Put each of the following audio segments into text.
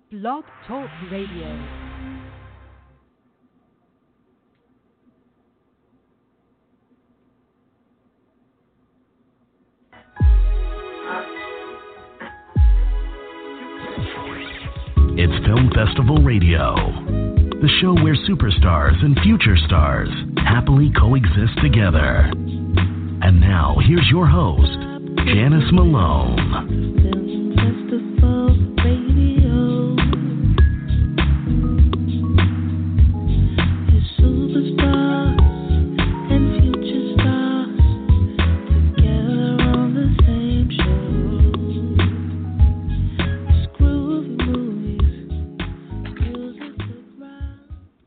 Blog Talk Radio. It's Film Festival Radio, the show where superstars and future stars happily coexist together. And now, here's your host, Janice Malone. Film Festival Radio. Your superstars and future stars together on the same show. Groovy movies, music to rhyme.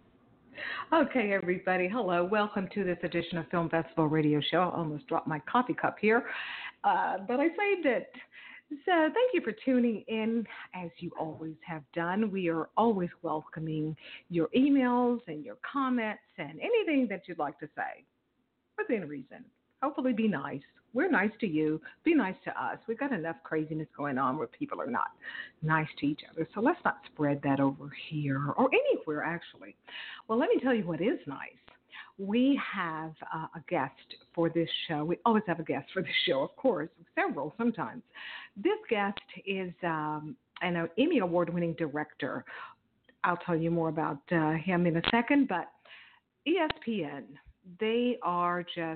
Okay, everybody. Hello. Welcome to this edition of Film Festival Radio Show. I almost dropped my coffee cup here, but I saved it. So thank you for tuning in, as you always have done. We are always welcoming your emails and your comments and anything that you'd like to say within reason. Hopefully be nice. We're nice to you. Be nice to us. We've got enough craziness going on where people are not nice to each other. So let's not spread that over here or anywhere, actually. Well, let me tell you what is nice. We have a guest for this show. We always have a guest for this show, of course, several sometimes. This guest is an Emmy Award-winning director. I'll tell you more about him in a second, but ESPN, they are just,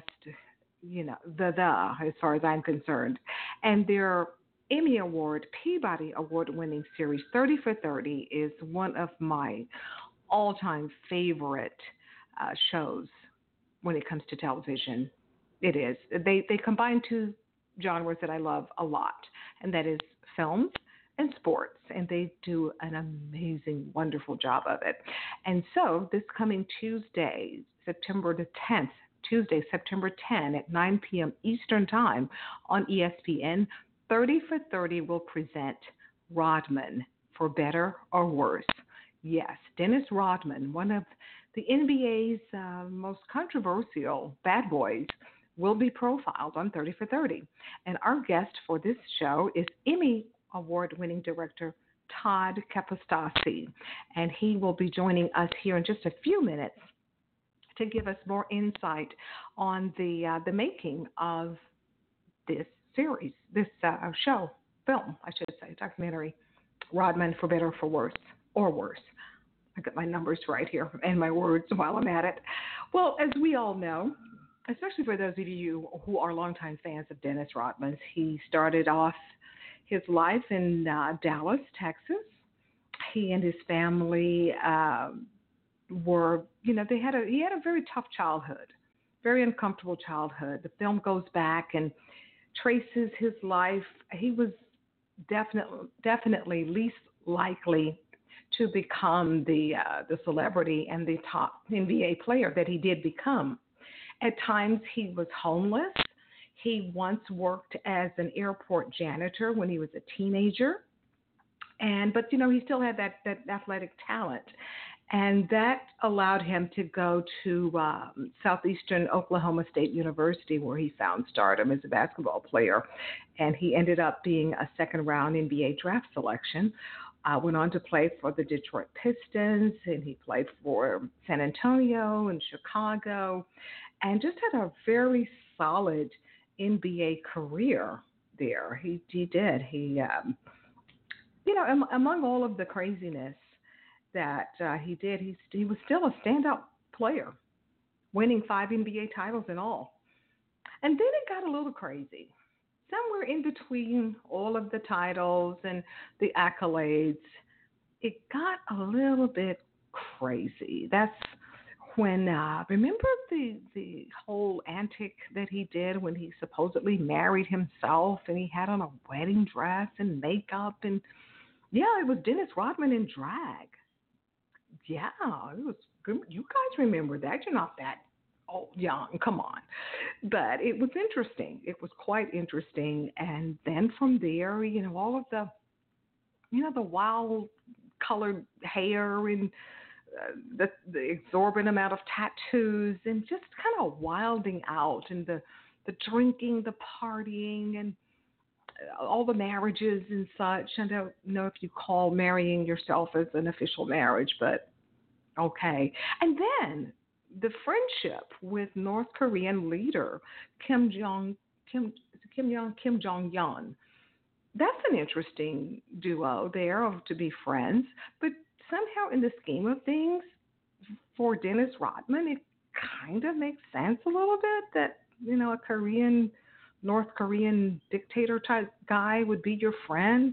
the as far as I'm concerned. And their Emmy Award, Peabody Award-winning series, 30 for 30, is one of my all-time favorite shows when it comes to television. It is. They combine two genres that I love a lot, and that is films and sports, and they do an amazing, wonderful job of it. And so this coming Tuesday, September 10 at 9 p.m. Eastern Time on ESPN, 30 for 30 will present Rodman, for better or worse. Yes, Dennis Rodman, one of the NBA's most controversial bad boys, will be profiled on 30 for 30. And our guest for this show is Emmy Award-winning director Todd Capostasi. And he will be joining us here in just a few minutes to give us more insight on the making of this series, this film, I should say, documentary, Rodman, for better or for worse, or worse. I got my numbers right here and my words while I'm at it. Well, as we all know, especially for those of you who are longtime fans of Dennis Rodman, he started off his life in Dallas, Texas. He and his family he had a very tough childhood, very uncomfortable childhood. The film goes back and traces his life. He was definitely least likely to become the celebrity and the top NBA player that he did become. At times, he was homeless. He once worked as an airport janitor when he was a teenager, but he still had that athletic talent, and that allowed him to go to Southeastern Oklahoma State University, where he found stardom as a basketball player, and he ended up being a second-round NBA draft selection. Went on to play for the Detroit Pistons, and he played for San Antonio and Chicago, and just had a very solid NBA career there. He did. Among all of the craziness that he did, he was still a standout player, winning 5 NBA titles in all. And then it got a little crazy. Somewhere in between all of the titles and the accolades, it got a little bit crazy. That's when, remember the whole antic that he did when he supposedly married himself and he had on a wedding dress and makeup, and it was Dennis Rodman in drag. Yeah, it was good. You guys remember that. You're not that young, come on. But it was interesting. It was quite interesting. And then from there, all of the, the wild colored hair and the exorbitant amount of tattoos and just kind of wilding out, and the drinking, the partying, and all the marriages and such. I don't know if you call marrying yourself as an official marriage, but okay. And then the friendship with North Korean leader Kim Jong-un. That's an interesting duo there to be friends, but somehow in the scheme of things, for Dennis Rodman, it kind of makes sense a little bit that, a North Korean dictator type guy would be your friend.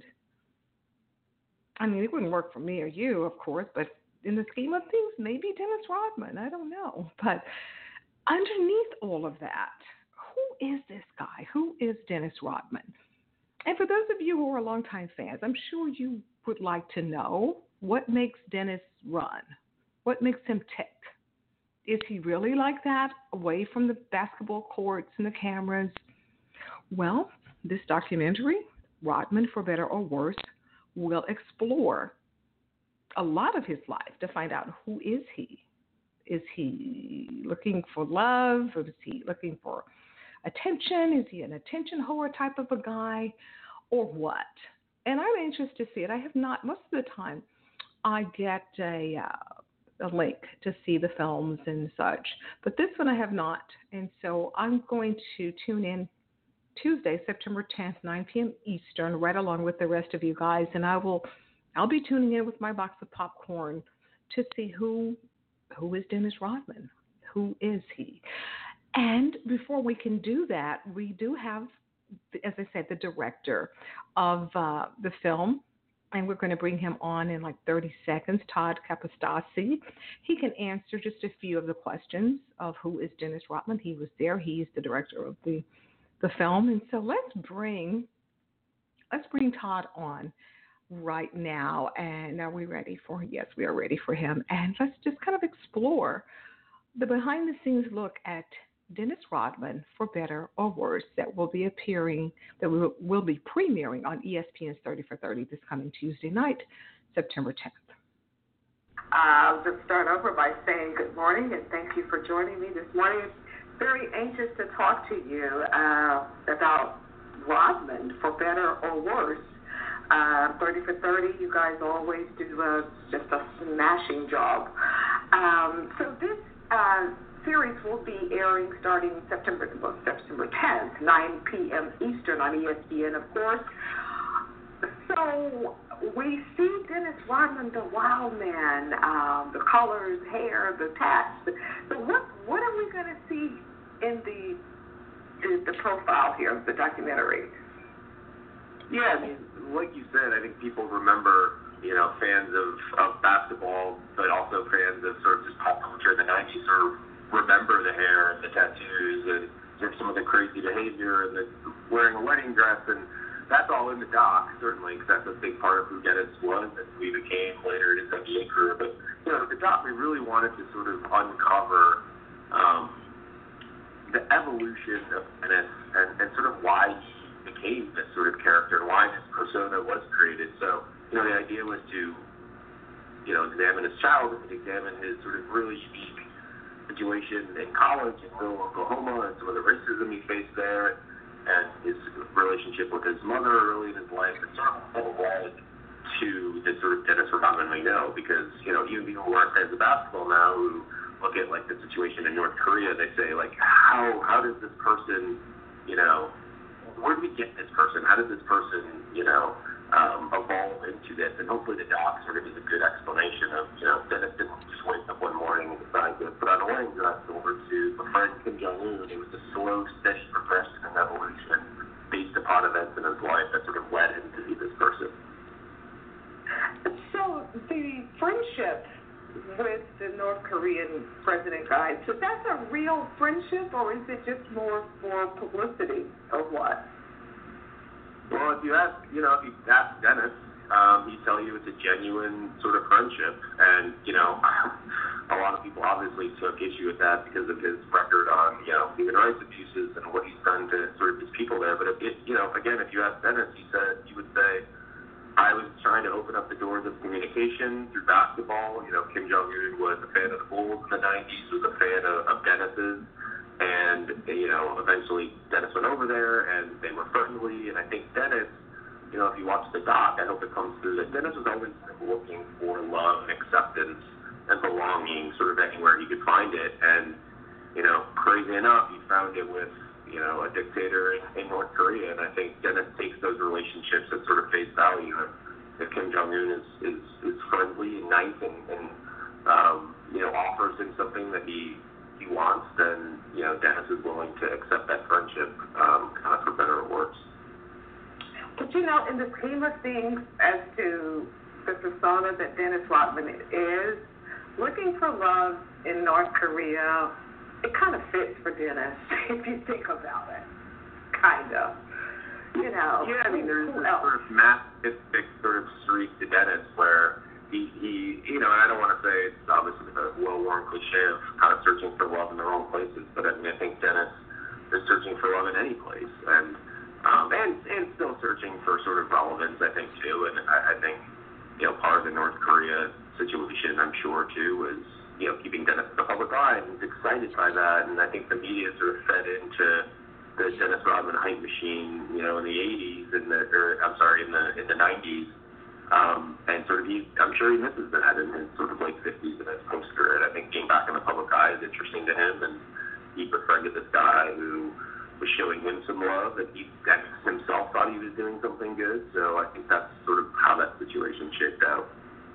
I mean, it wouldn't work for me or you, of course, but in the scheme of things, maybe Dennis Rodman. I don't know. But underneath all of that, who is this guy? Who is Dennis Rodman? And for those of you who are longtime fans, I'm sure you would like to know what makes Dennis run. What makes him tick? Is he really like that, away from the basketball courts and the cameras? Well, this documentary, Rodman, for Better or Worse, will explore a lot of his life to find out who is he. Is he looking for love? Or is he looking for attention? Is he an attention whore type of a guy? Or what? And I'm anxious to see it. I have not, most of the time, I get a link to see the films and such. But this one I have not. And so I'm going to tune in Tuesday, September 10th, 9 p.m. Eastern, right along with the rest of you guys. And I'll be tuning in with my box of popcorn to see who is Dennis Rodman. Who is he? And before we can do that, we do have, as I said, the director of the film, and we're going to bring him on in like 30 seconds, Todd Capostasi. He can answer just a few of the questions of who is Dennis Rodman. He was there. He's the director of the film. And so let's bring Todd on right now. And are we ready for him? Yes, we are ready for him. And let's just kind of explore the behind-the-scenes look at Dennis Rodman, for Better or Worse, that will be premiering on ESPN's 30 for 30 this coming Tuesday night, September 10th. I'll just start over by saying good morning and thank you for joining me this morning. Very anxious to talk to you about Rodman, for Better or Worse. 30 for 30, you guys always do just a smashing job. So this series will be airing starting September 10th, 9 p.m. Eastern on ESPN, of course. So we see Dennis Rodman, the wild man, the colors, hair, the tats. So what are we going to see in the profile here of the documentary? Yeah, I mean, like you said, I think people remember, fans of basketball, but also fans of sort of just pop culture in the 90s sort of remember the hair and the tattoos and sort of some of the crazy behavior and the wearing a wedding dress, and that's all in the doc, certainly, because that's a big part of who Dennis was and who he became later in his NBA career. But, the doc, we really wanted to sort of uncover the evolution of Dennis and sort of why he became this sort of character and why this persona was created. So, the idea was to, examine his childhood, examine his sort of really unique situation in college in rural Oklahoma and some of the racism he faced there and his relationship with his mother early in his life. It's sort of led to the sort of Dennis Rodman we know because, even people who aren't fans of basketball now who look at, like, the situation in North Korea, they say, like, how does this person, where do we get this person? How does this person, evolve into this? And hopefully the doc sort of is a good explanation of, Dennis didn't just wake up one morning and decide to put on a wedding dress over to befriend Kim Jong-un. It was a slow, steady progression and evolution based upon events in his life that sort of led him to be this person. So the friendship with the North Korean president guy, so that's a real friendship, or is it just more for publicity, or what? Well, if you ask Dennis, he'd tell you it's a genuine sort of friendship, and a lot of people obviously took issue with that because of his record on human rights abuses and what he's done to sort of his people there. But if you ask Dennis, he would say, I was trying to open up the doors of communication through basketball. Kim Jong-un was a fan of the Bulls in the 90s, was a fan of Dennis's. And, eventually Dennis went over there, and they were friendly. And I think Dennis, if you watch the doc, I hope it comes through that Dennis was always looking for love and acceptance and belonging sort of anywhere he could find it. And, crazy enough, he found it with, a dictator in North Korea. And I think Dennis takes those relationships at sort of face value. If Kim Jong-un is friendly and nice and offers him something that he wants, then, Dennis is willing to accept that friendship, kind of for better or worse. But, in the scheme of things, as to the persona that Dennis Rodman is, looking for love in North Korea, it kind of fits for Dennis, if you think about it. Kind of. Yeah, I mean, there's this sort of masochistic sort of streak to Dennis where he and I don't want to say it's obviously a well-worn cliche of kind of searching for love in the wrong places, but I think Dennis is searching for love in any place, and still searching for sort of relevance, I think, too. And I think, part of the North Korea situation, I'm sure, too, was, keeping Dennis in the public eye, and he's excited by that. And I think the media sort of fed into the Dennis Rodman hype machine, in the 80s, in the 90s. And sort of I'm sure he misses that in his sort of late 50s in his post-career. And I think being back in the public eye is interesting to him, and he befriended this guy who was showing him some love, and he himself thought he was doing something good. So I think that's sort of how that situation shaped out.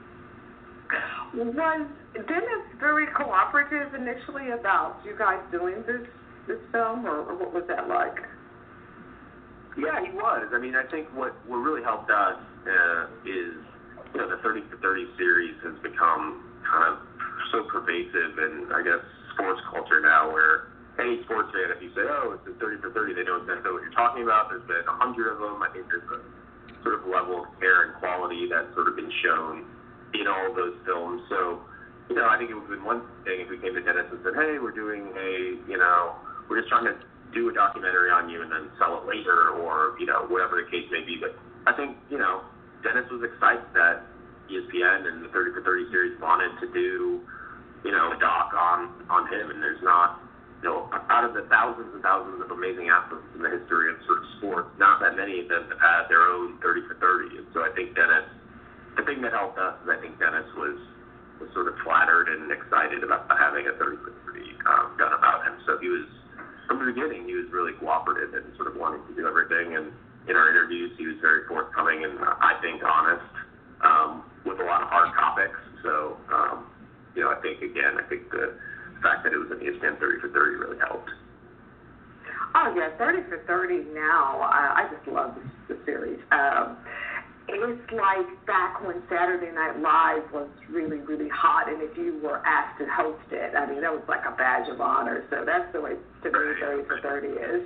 Was Dennis very cooperative initially about you guys doing this film, or what was that like? Yeah, he was. I mean, I think what really helped us is, the 30 for 30 series has become kind of so pervasive in, I guess, sports culture now, where any sports fan, if you say, oh, it's a 30 for 30, they know exactly what you're talking about. There's been 100 of them. I think there's a sort of level of care and quality that's sort of been shown in all of those films. So, I think it would have been one thing if we came to Dennis and said, hey, we're doing we're just trying to do a documentary on you and then sell it later, or, whatever the case may be. But I think, Dennis was excited that ESPN and the 30 for 30 series wanted to do, a doc on him. And there's not, out of the thousands and thousands of amazing athletes in the history of sort of sports, not that many of them have had their own 30 for 30. And so I think Dennis, the thing that helped us is I think Dennis was sort of flattered and excited about having a 30 for 30 done about him. So he was, from the beginning, he was really cooperative and sort of wanting to do everything. And in our interviews, he was very forthcoming and I think honest, with a lot of hard topics. So, I think the fact that it was an ESPN 30 for 30 really helped. Oh, yeah, 30 for 30 now, I just love the series. It's like back when Saturday Night Live was really, really hot, and if you were asked to host it, I mean, that was like a badge of honor. So that's the way, to me, 30 for 30 is,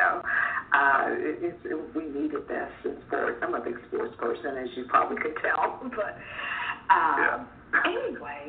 we needed this in sports. I'm a big sports person, as you probably could tell. But anyway,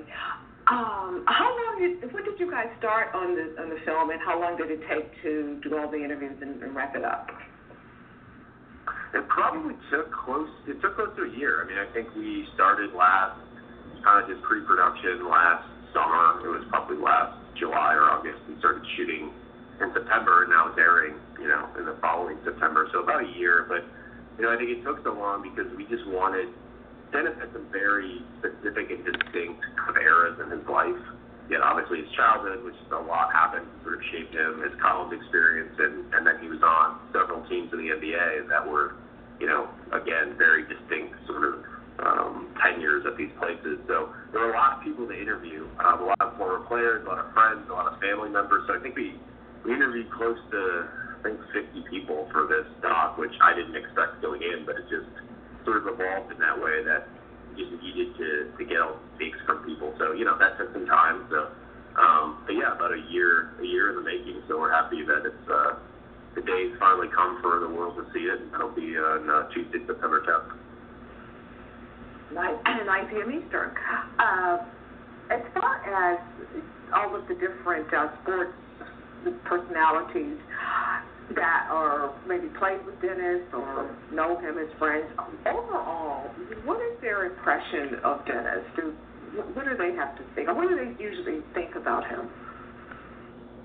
when did you guys start on the film, and how long did it take to do all the interviews and wrap it up? It probably took close to a year. I mean, I think we started kind of just pre-production last summer. It was probably last July or August. We started shooting in September, and now it's airing, in the following September. So about a year. But, I think it took so long because we just wanted, Dennis had some very specific and distinct kind of eras in his life. Yet obviously his childhood, which a lot happened, sort of shaped him, his college experience, and then he was on several teams in the NBA that were, again, very distinct sort of tenures at these places. So there were a lot of people to interview, a lot of former players, a lot of friends, a lot of family members. So I think we interviewed close to, 50 people for this doc, which I didn't expect going in, but it just sort of evolved in that way that you needed to get all takes from people. So, that took some time. So, but yeah, about a year in the making. So we're happy that it's, the day's finally come for the world to see it. That'll be on Tuesday, September 10th. 9 p.m. Eastern. As far as all of the different sports personalities that are maybe played with Dennis or know him as friends, overall, what is their impression of Dennis? What do they have to think? Or what do they usually think about him?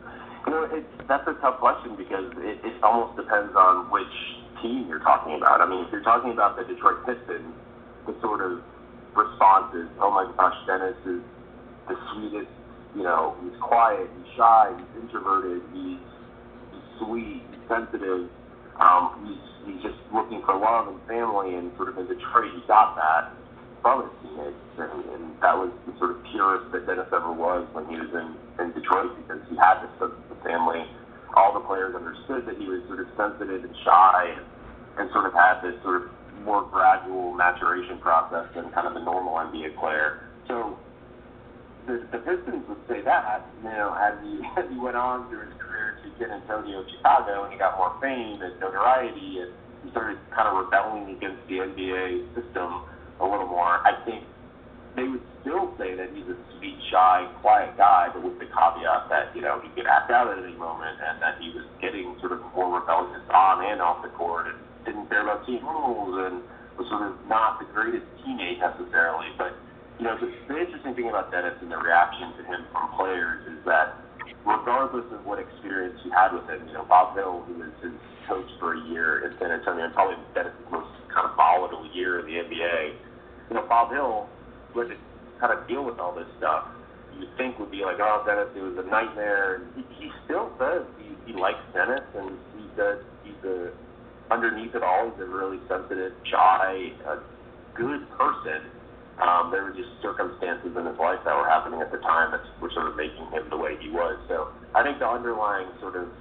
That's a tough question because it almost depends on which team you're talking about. I mean, if you're talking about the Detroit Pistons, the sort of response is, oh my gosh, Dennis is the sweetest, he's quiet, he's shy, he's introverted, he's sweet, he's sensitive, he's just looking for love and family, and sort of in Detroit he got that from his teammates, and that was the sort of purest that Dennis ever was when he was in Detroit, because he had this sense of family. All the players understood that he was sort of sensitive and shy, and sort of had this sort of more gradual maturation process than kind of the normal NBA player. So the Pistons would say that, as he went on through his career to San Antonio, Chicago, and he got more fame and notoriety, and he started kind of rebelling against the NBA system a little more. I think they would still say that he's a sweet, shy, quiet guy, but with the caveat that, he could act out at any moment, and that he was getting sort of more rebellious on and off the court, and didn't care about team rules, and was sort of not the greatest teammate necessarily. But, the interesting thing about Dennis and the reaction to him from players is that regardless of what experience you had with him, Bob Hill, who was his coach for a year in San Antonio, and probably Dennis' most kind of volatile year in the NBA, Bob Hill, who had to kind of deal with all this stuff, you'd think would be like, oh, Dennis, it was a nightmare. And he still says he likes Dennis, and he says underneath it all, he's a really sensitive, shy, good person. There were just circumstances in his life that were happening at the time that were sort of making him the way he was. So I think the underlying sort of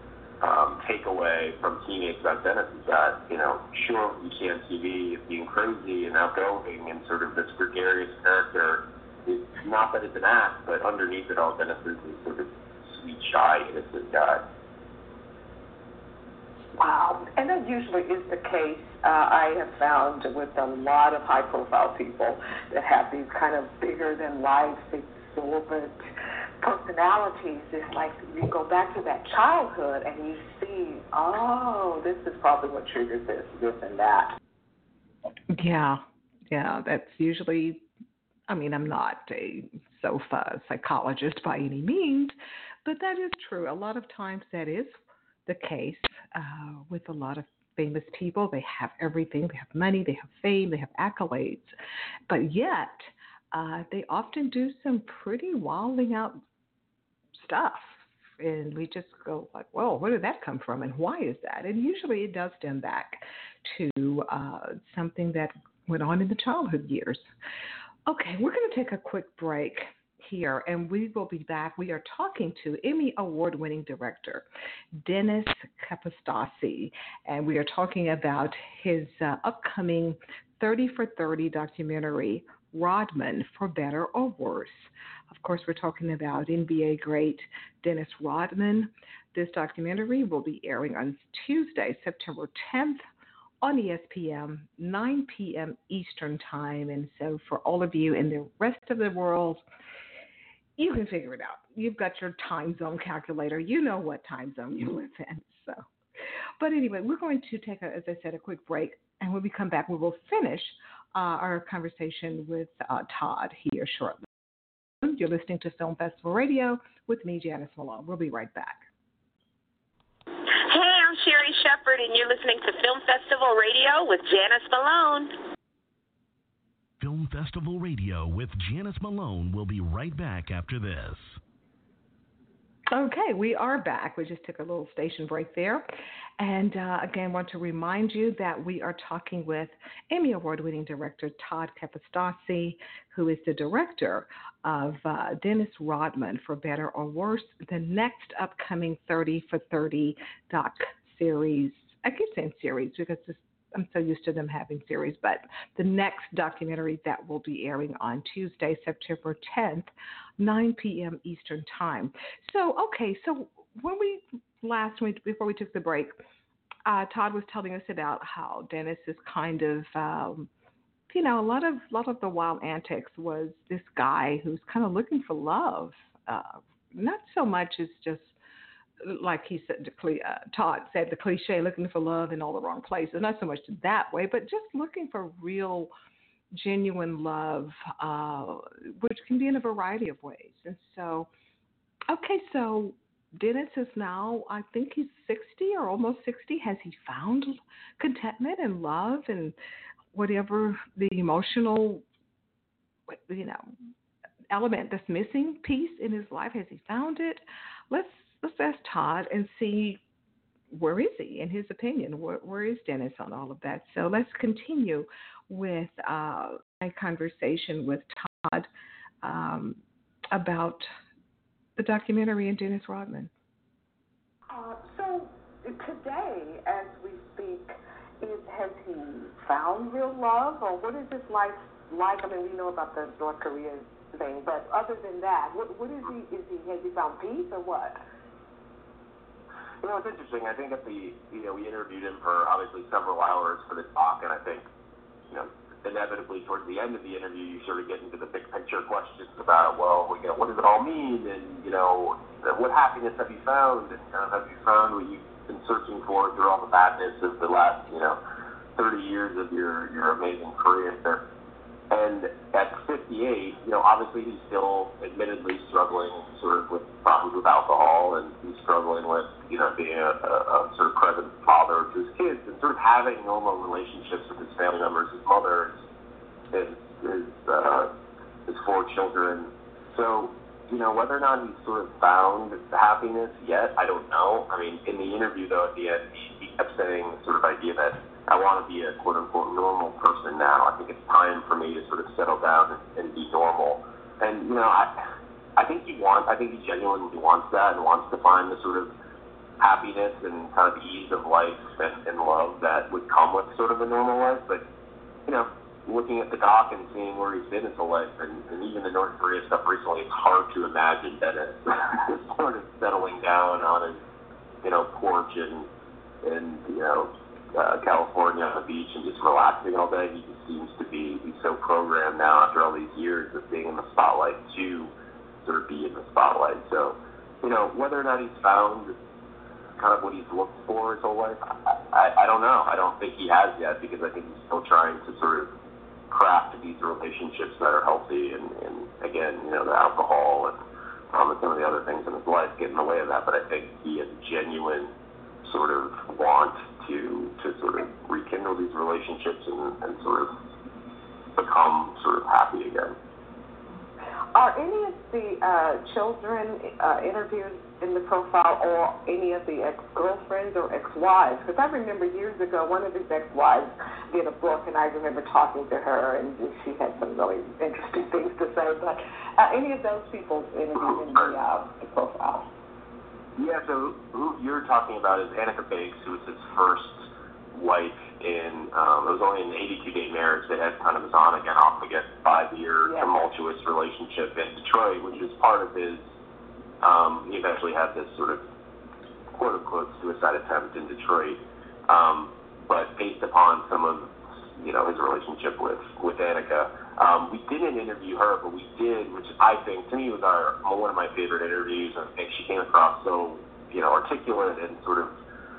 takeaway from teammates about Dennis is that, sure, you see on TV being crazy and outgoing and sort of this gregarious character. It's not that it's an act, but underneath it all, Dennis is this sort of sweet, shy, innocent guy. Wow, and that usually is the case. I have found with a lot of high-profile people that have these kind of bigger-than-life, exorbitant personalities. It's like you go back to that childhood and you see, oh, this is probably what triggered this, and that. Yeah, that's usually, I'm not a sofa psychologist by any means, but that is true. A lot of times that is the case with a lot of famous people. They have everything. They have money, they have fame, they have accolades, but yet they often do some pretty wilding out stuff. And we just go like, whoa, where did that come from, and why is that? And usually it does stem back to something that went on in the childhood years. Okay, we're going to take a quick break here, and we will be back. We are talking to Emmy Award-winning director Dennis Capostasi, and we are talking about his upcoming 30 for 30 documentary, Rodman, for Better or Worse. Of course, we're talking about NBA great Dennis Rodman. This documentary will be airing on Tuesday, September 10th, on ESPN, 9 p.m. Eastern Time. And so for all of you in the rest of the world, you can figure it out. You've got your time zone calculator. You know what time zone you live in. But anyway, we're going to take, as I said, a quick break. And when we come back, we will finish our conversation with Todd here shortly. You're listening to Film Festival Radio with me, Janice Malone. We'll be right back. Hey, I'm Sherry Shepard, and you're listening to Film Festival Radio with Janice Malone. Film Festival Radio with Janice Malone will be right back after this. Okay, we are back. We just took a little station break there. And again, want to remind you that we are talking with Emmy Award-winning director Todd Capostasi, who is the director of Dennis Rodman, for Better or Worse, the next upcoming 30 for 30 doc series. I keep saying series because I'm so used to them having series, but the next documentary that will be airing on Tuesday, September 10th, 9 p.m. Eastern Time. So when before we took the break, Todd was telling us about how Dennis is kind of, a lot of the wild antics was this guy who's kind of looking for love. Not so much as just, like he said, Todd said, the cliche, looking for love in all the wrong places. Not so much that way, but just looking for real, genuine love, which can be in a variety of ways. And so Dennis is now, I think he's 60 or almost 60. Has he found contentment and love and whatever the emotional, element that's missing piece in his life? Has he found it? Let's ask Todd and see, where is he in his opinion? Where is Dennis on all of that? So let's continue with my conversation with Todd about the documentary and Dennis Rodman. So today, as we speak, has he found real love, or what is his life like? I mean, we know about the North Korea thing, but other than that, what is he? Has he found peace, or what? It's interesting. I think we interviewed him for obviously several hours for this talk, and I think, inevitably towards the end of the interview, you sort of get into the big picture questions about, well, what does it all mean, and what happiness have you found, and have you found what you've been searching for through all the badness of the last 30 years of your amazing career there. And at 58, obviously he's still admittedly struggling sort of with problems with alcohol, and he's struggling with, being a sort of present father to his kids, and sort of having normal relationships with his family members, his mother, his 4 children. So, whether or not he's sort of found the happiness yet, I don't know. I mean, in the interview, though, at the end, he kept saying the sort of idea that I want to be a quote-unquote normal person now. I think it's time for me to sort of settle down and be normal. And, I think he genuinely wants that, and wants to find the sort of happiness and kind of ease of life and love that would come with sort of a normal life. But, looking at the doc and seeing where he's been his whole life, and even the North Korea stuff recently, it's hard to imagine Dennis sort of settling down on his, porch in California on the beach and just relaxing all day. He just seems to be so programmed now after all these years of being in the spotlight to sort of be in the spotlight. So, whether or not he's found kind of what he's looked for his whole life, I don't know. I don't think he has yet, because I think he's still trying to sort of craft these relationships that are healthy, and again, the alcohol and some of the other things in his life get in the way of that. But I think he has genuine sort of want to sort of rekindle these relationships and sort of become sort of happy again. Are any of the children interviewed in the profile, or any of the ex-girlfriends or ex-wives? Because I remember years ago, one of his ex-wives did a book, and I remember talking to her, and she had some really interesting things to say. But any of those people interviewed in the profile? Yeah, so who you're talking about is Annika Bakes, who was his first wife in, it was only an 82-day marriage. They had kind of this on again, off again, 5-year tumultuous relationship in Detroit, which was part of his, he eventually had this sort of quote-unquote suicide attempt in Detroit, but based upon some of, his relationship with Annika. We didn't interview her, but we did, which I think, to me, was one of my favorite interviews. I think she came across so, articulate and sort of,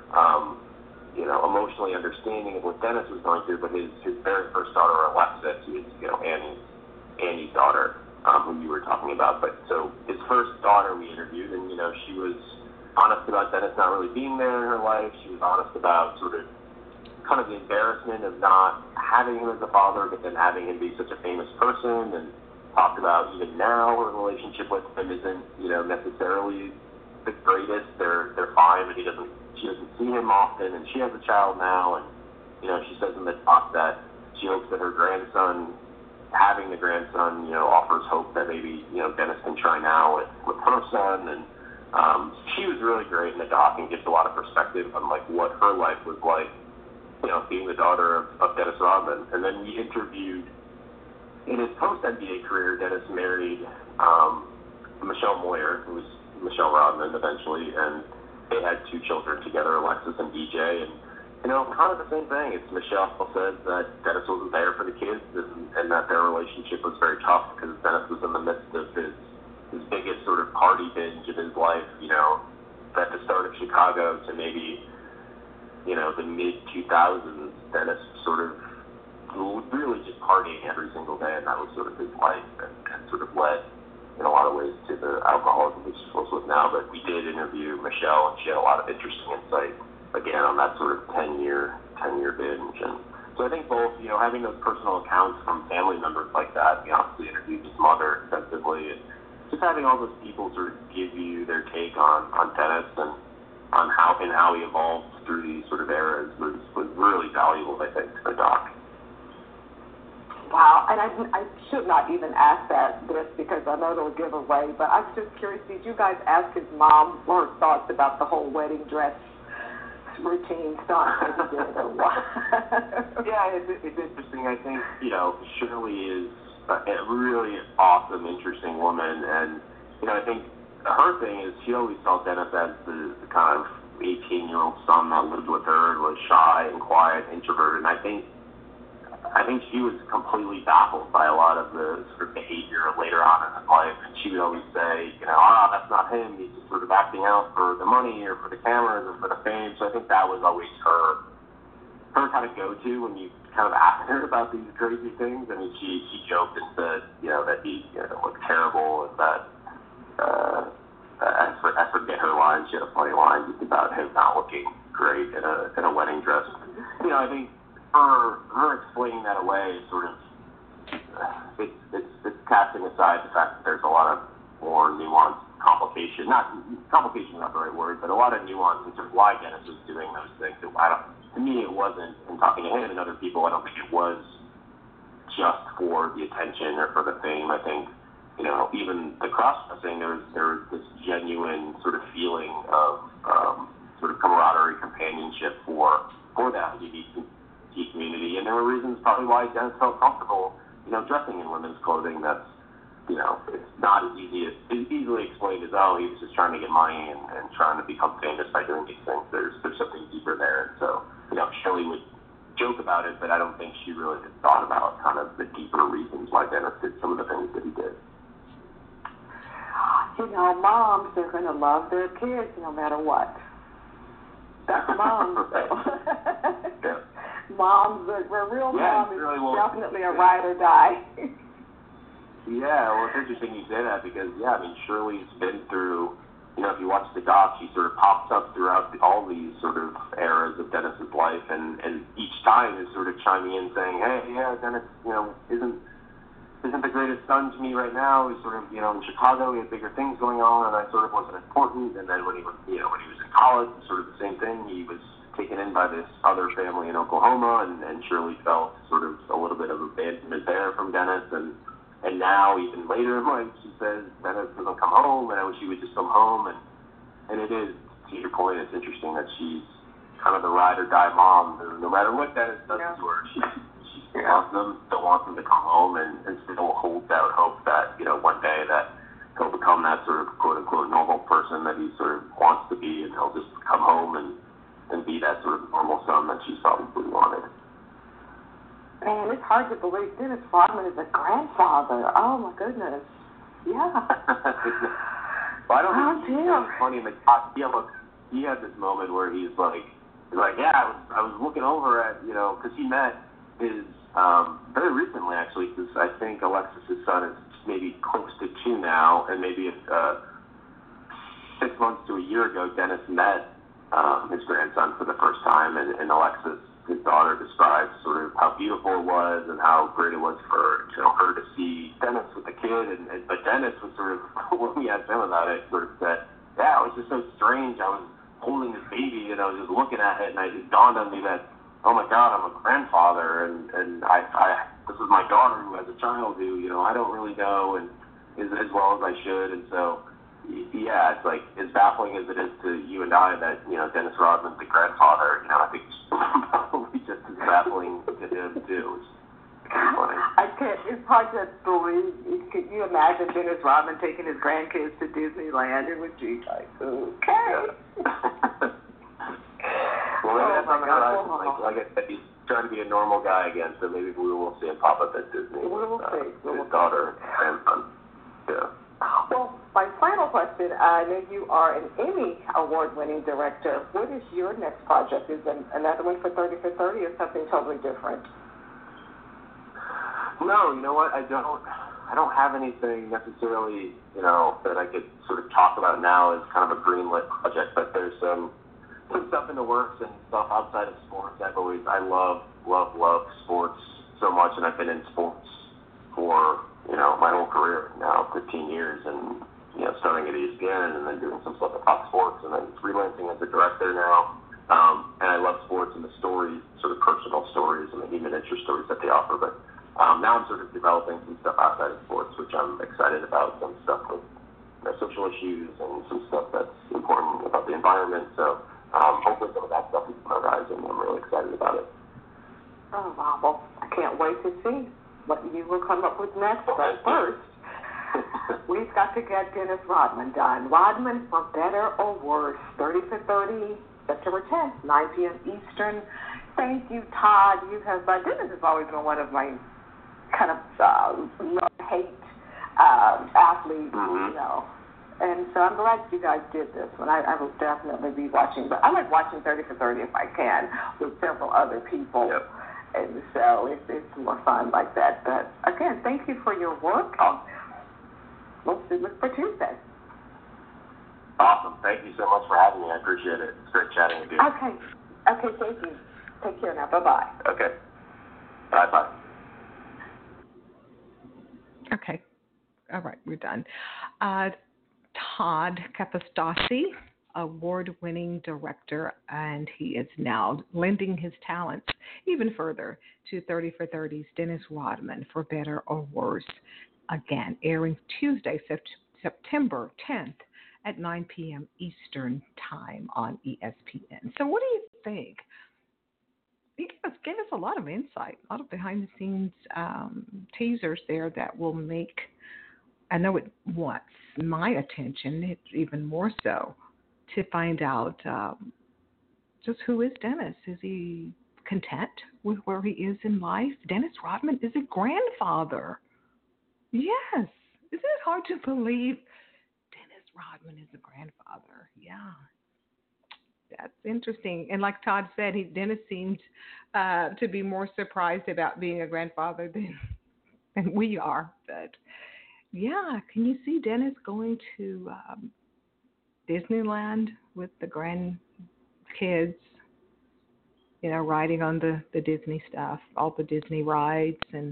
emotionally understanding of what Dennis was going through. But his very first daughter, Alexis, who is, Annie's daughter, who you were talking about. But so his first daughter we interviewed, and, she was honest about Dennis not really being there in her life. She was honest about sort of kind of the embarrassment of not having him as a father, but then having him be such a famous person, and talked about even now her relationship with him isn't, necessarily the greatest. They're fine, but she doesn't see him often, and she has a child now, and, she says in the talk that she hopes that her grandson, having the grandson, offers hope that maybe, Dennis can try now with her son, and she was really great in the doc and gives a lot of perspective on, like, what her life was like, being the daughter of Dennis Rodman. And then we interviewed, in his post-NBA career, Dennis married Michelle Moyer, who was Michelle Rodman eventually, and they had 2 children together, Alexis and DJ, and, kind of the same thing. It's Michelle said that Dennis wasn't there for the kids, and that their relationship was very tough because Dennis was in the midst of his biggest sort of party binge of his life, at the start of Chicago to maybe, the mid-2000s, Dennis sort of really just partying every single day, and that was sort of his life, and sort of led in a lot of ways to the alcoholism that she struggles with now. But we did interview Michelle, and she had a lot of interesting insight, again, on that sort of 10-year binge. And so I think both, having those personal accounts from family members like that, we obviously interviewed his mother extensively, and just having all those people sort of give you their take on Dennis and on how he evolved through these sort of eras was really valuable, I think, to the doc. Wow, and I should not even ask this because I know it'll give away, but I'm just curious, did you guys ask his mom her thoughts about the whole wedding dress routine stuff that he did or what? Yeah, it's interesting. I think, Shirley is a really awesome, interesting woman, and, I think her thing is she always saw Dennis as the kind of 18-year-old son that lived with her and was shy and quiet, introverted, and I think she was completely baffled by a lot of the sort of behavior later on in his life, and she would always say, that's not him, he's just sort of acting out for the money or for the cameras or for the fame. So I think that was always her kind of go-to when you kind of asked her about these crazy things. I mean, she joked and said, that he looked terrible, and that I forget her line. She had a funny line just about him not looking great in a wedding dress. I think her explaining that away is sort of it's casting aside the fact that there's a lot of more nuanced complication. Complication is not the right word, but a lot of nuance in terms of why Dennis was doing those things. To me, it wasn't. In talking to him and other people, I don't think it was just for the attention or for the fame. I think even the cross-dressing, there was this genuine sort of feeling of sort of camaraderie, companionship for the LGBT community, and there were reasons probably why Dennis felt comfortable, dressing in women's clothing. That's, it's not as easily explained as, he was just trying to get money and trying to become famous by doing these things. There's something deeper there, and so, Shirley would joke about it, but I don't think she really had thought about kind of the deeper reasons why Dennis did some of the things that he did. Moms, they're going to love their kids no matter what. That's moms, though. Yeah. Moms, a real mom is really definitely a ride or die. Yeah, well, it's interesting you say that because, Shirley's been through, if you watch the doc, she sort of pops up throughout all these sort of eras of Dennis's life, and each time is sort of chiming in saying, hey, Dennis, isn't the greatest son to me right now. He's sort of, in Chicago, he had bigger things going on, and I sort of wasn't important. And then when he was in college, sort of the same thing. He was taken in by this other family in Oklahoma, and Shirley felt sort of a little bit of abandonment there from Dennis. And now, even later in life, she says Dennis doesn't come home, and I wish he would just come home. And it is, to your point, it's interesting that she's kind of the ride or die mom. No matter what Dennis does to her, she still wants him to come home, and still holds out hope that, one day that he'll become that sort of quote-unquote normal person that he sort of wants to be, and he'll just come home and be that sort of normal son that she's probably wanted. Man, it's hard to believe Dennis Rodman is a grandfather. Oh, my goodness. Yeah. Well, I don't think it's funny. He had this moment where he's like, I was looking over at, because he met his, very recently, actually, because I think Alexis's son is maybe close to 2 now, and maybe 6 months to a year ago, Dennis met his grandson for the first time, and Alexis, his daughter, describes sort of how beautiful it was and how great it was for her to see Dennis with the kid, but Dennis was sort of, when we asked him about it, sort of said, it was just so strange. I was holding this baby, and I was just looking at it, and it dawned on me that, oh my God, I'm a grandfather, and I this is my daughter who has a child who, I don't really know and is as well as I should, and so, yeah, it's like, as baffling as it is to you and I that, Dennis Rodman's the grandfather, I think it's probably just as baffling to him, too. It's funny. I can't, it's hard to believe. Could you imagine Dennis Rodman taking his grandkids to Disneyland? It would be like, okay. Yeah. Well, maybe that's on the horizon. Like I said, he's trying to be a normal guy again, so maybe we will see him pop up at Disney. We will see. His daughter and grandson. Yeah. Well, my final question, I know you are an Emmy award-winning director. What is your next project? Is it another one for 30 for 30 or something totally different? No, you know what? I don't. I don't have anything necessarily, that I could sort of talk about now as kind of a greenlit project, but there's some stuff in the works and stuff outside of sports. I love sports so much, and I've been in sports for, my whole career now, 15 years, and, starting at ESPN and then doing some stuff at Fox Sports and then freelancing as a director now. And I love sports and the stories, sort of personal stories and the human interest stories that they offer. But now I'm sort of developing some stuff outside of sports, which I'm excited about, some stuff with social issues and some stuff that's important about the environment. So hopefully some of that stuff is on the horizon. I'm really excited about it. Oh, wow. Well, I can't wait to see what you will come up with next. But first, we've got to get Dennis Rodman done. Rodman, for better or worse, 30 for 30, September 10th, 9 p.m. Eastern. Thank you, Todd. Dennis has always been one of my kind of love-hate athletes, And so I'm glad you guys did this one. I will definitely be watching. But I like watching 30 for 30 if I can with several other people. Yep. And so it's more fun like that. But, again, thank you for your work. Look for Tuesday. Awesome. Thank you so much for having me. I appreciate it. It's great chatting with you. Okay, thank you. Take care now. Bye-bye. Okay. Bye-bye. Okay. All right, we're done. Todd Capostasi, award-winning director, and he is now lending his talents even further to 30 for 30's Dennis Rodman, for better or worse. Again, airing Tuesday, September 10th at 9 p.m. Eastern Time on ESPN. So what do you think? He gave us a lot of insight, a lot of behind-the-scenes teasers there that will make, I know it wants my attention, it's even more so, to find out just who is Dennis. Is he content with where he is in life? Dennis Rodman is a grandfather. Yes. Isn't it hard to believe Dennis Rodman is a grandfather? Yeah. That's interesting. And like Todd said, Dennis seemed to be more surprised about being a grandfather than we are. But, yeah, can you see Dennis going to Disneyland with the grandkids, riding on the Disney stuff, all the Disney rides? And,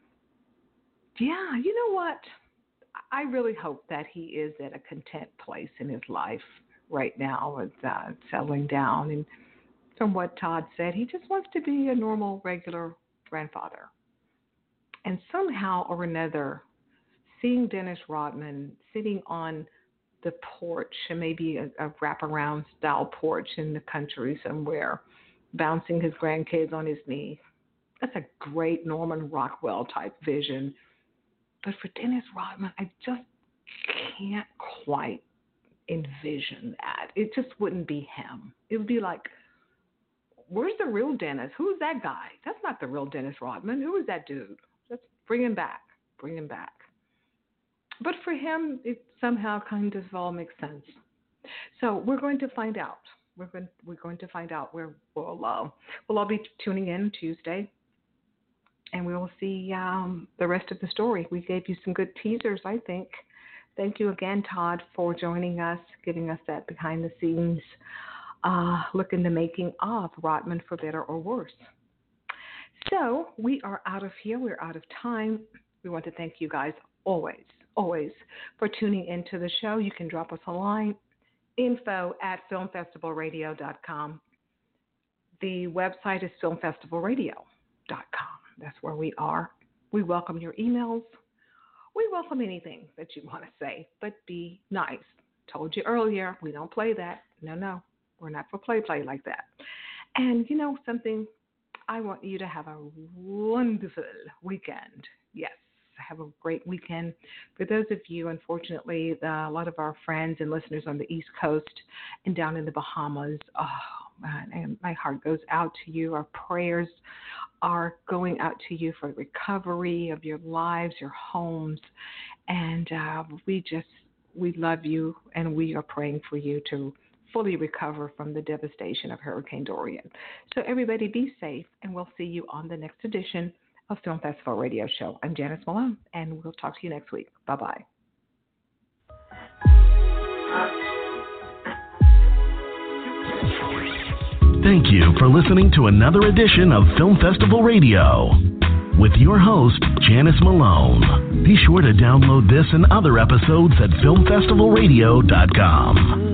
yeah, you know what? I really hope that he is at a content place in his life right now with settling down. And from what Todd said, he just wants to be a normal, regular grandfather. And somehow or another, seeing Dennis Rodman sitting on the porch, and maybe a wraparound style porch in the country somewhere, bouncing his grandkids on his knee, that's a great Norman Rockwell type vision. But for Dennis Rodman, I just can't quite envision that. It just wouldn't be him. It would be like, where's the real Dennis? Who's that guy? That's not the real Dennis Rodman. Who is that dude? Just bring him back. Bring him back. But for him, it somehow kind of all makes sense. So we're going to find out. We're going to find out where we'll all be tuning in Tuesday. And we will see the rest of the story. We gave you some good teasers, I think. Thank you again, Todd, for joining us, giving us that behind-the-scenes look in the making of Rodman, for better or worse. So we are out of here. We're out of time. We want to thank you guys always for tuning into the show. You can drop us a line, info@filmfestivalradio.com. The website is filmfestivalradio.com. That's where we are. We welcome your emails. We welcome anything that you want to say, but be nice. Told you earlier, we don't play that. No. We're not for play like that. And you know something? I want you to have a wonderful weekend. Yes, have a great weekend. For those of you, unfortunately, a lot of our friends and listeners on the East Coast and down in the Bahamas, oh, man, and my heart goes out to you. Our prayers are going out to you for the recovery of your lives, your homes, and we love you, and we are praying for you to fully recover from the devastation of Hurricane Dorian. So everybody be safe, and we'll see you on the next edition of Film Festival Radio Show. I'm Janice Malone, and we'll talk to you next week. Bye-bye. Thank you for listening to another edition of Film Festival Radio with your host, Janice Malone. Be sure to download this and other episodes at filmfestivalradio.com.